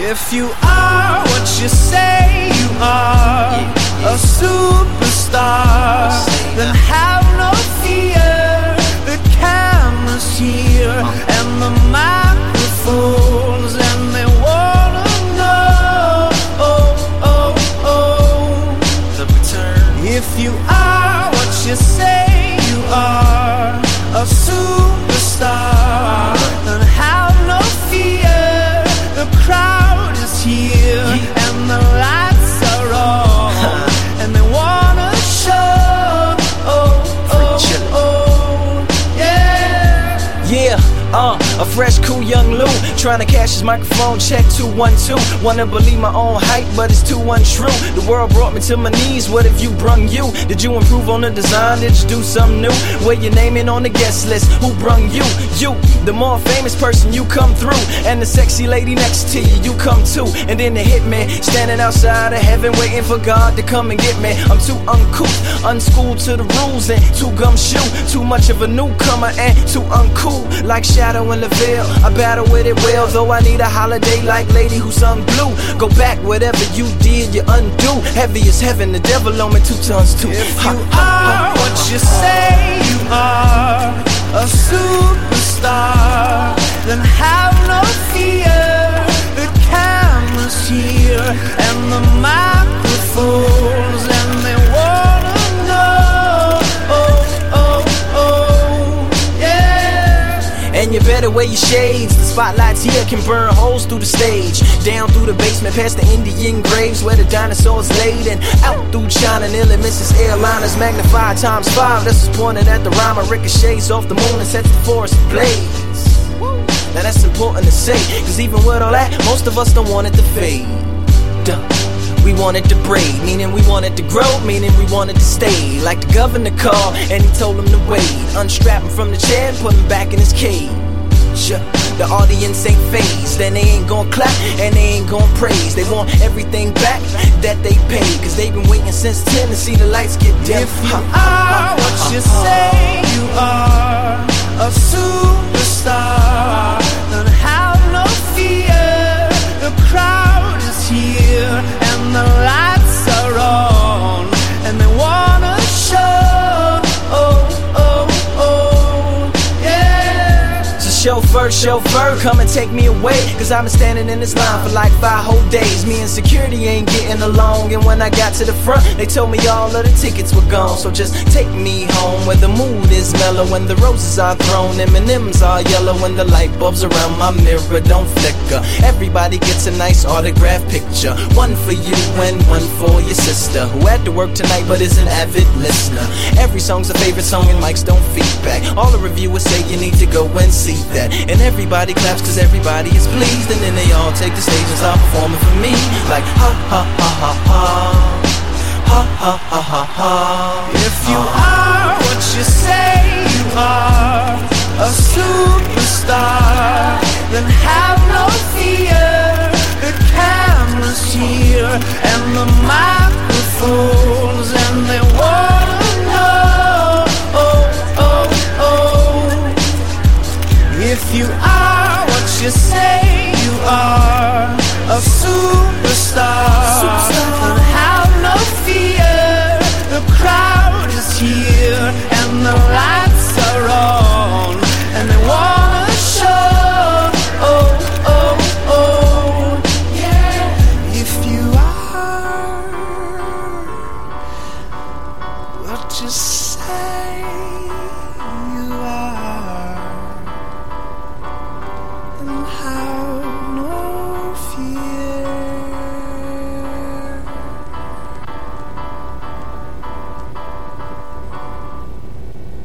If you are what you say you are, a superstar, then have no fear. The camera's here and the microphones, and they wanna know, the return. If you are what you say you are, a superstar, then have no fear. The crowd is here and the lights are on, and they wanna show, yeah. A fresh, cool young Lou, trying to cash his microphone check 212. Wanna believe my own hype, but it's too untrue. The world brought me to my knees, what if you brung you? Did you improve on the design, did you do something new? Where your name in on the guest list, who brung you? You, the more famous person, you come through. And the sexy lady next to you, you come too. And then the hitman, standing outside of heaven, waiting for God to come and get me. I'm too uncouth, unschooled to the rules, and too gumshoe. Too much of a newcomer and too uncool, like Shadow in the Veil. I battle with it well, though I need a holiday like Lady Who Sung Blue. Go back, whatever you did, you undo. Heavy as heaven, the devil on me 2 tons too. If you are what you say you are, a superstar, then have no fear. The camera's here and the microphones, and they wanna know, yeah. And you better wear your shades, the spotlights here can burn holes through the stage. Down through the basement past the Indian graves where the dinosaurs laid, and out through China nearly misses airliners magnified ×5. This is pointed at the rhyme, ricochets off the moon and sets the forest ablaze. Now that's important to say, cause even with all that, most of us don't want it to fade. We want it to braid, meaning we want it to grow, meaning we want it to stay. Like the governor called and he told him to wait. Unstrap him from the chair and put him back in his cage. The audience ain't phased, and they ain't gon' clap and they ain't gon' praise. They want everything back that they paid, cause they've been waiting since 10 to see the lights get dim. If you are what you say you are, a superstar, then have no fear. The crowd is here and the lights are on, and they wanna show, yeah. So chauffeur, come and take me away, cause I've been standing in this line for like 5 whole days. Me and security ain't getting along, and when I got to the front, they told me all of the tickets were gone. So just take me home where the mood is mellow, when the roses are thrown, M&M's are yellow, when the light bulbs around my mirror don't flicker. Everybody gets a nice autograph picture, one for you and one for your sister, who had to work tonight but is an avid listener. Every song's a favorite song and mics don't feedback. All the reviewers say you need to go and see that, and everybody claps cause everybody is pleased, and then they all take the stage and start performing for me, like ha ha ha ha ha, ha ha ha ha ha. If you are what you say you are, a superstar, then have no fear. The camera's here and the microphones, and they wanna know, if you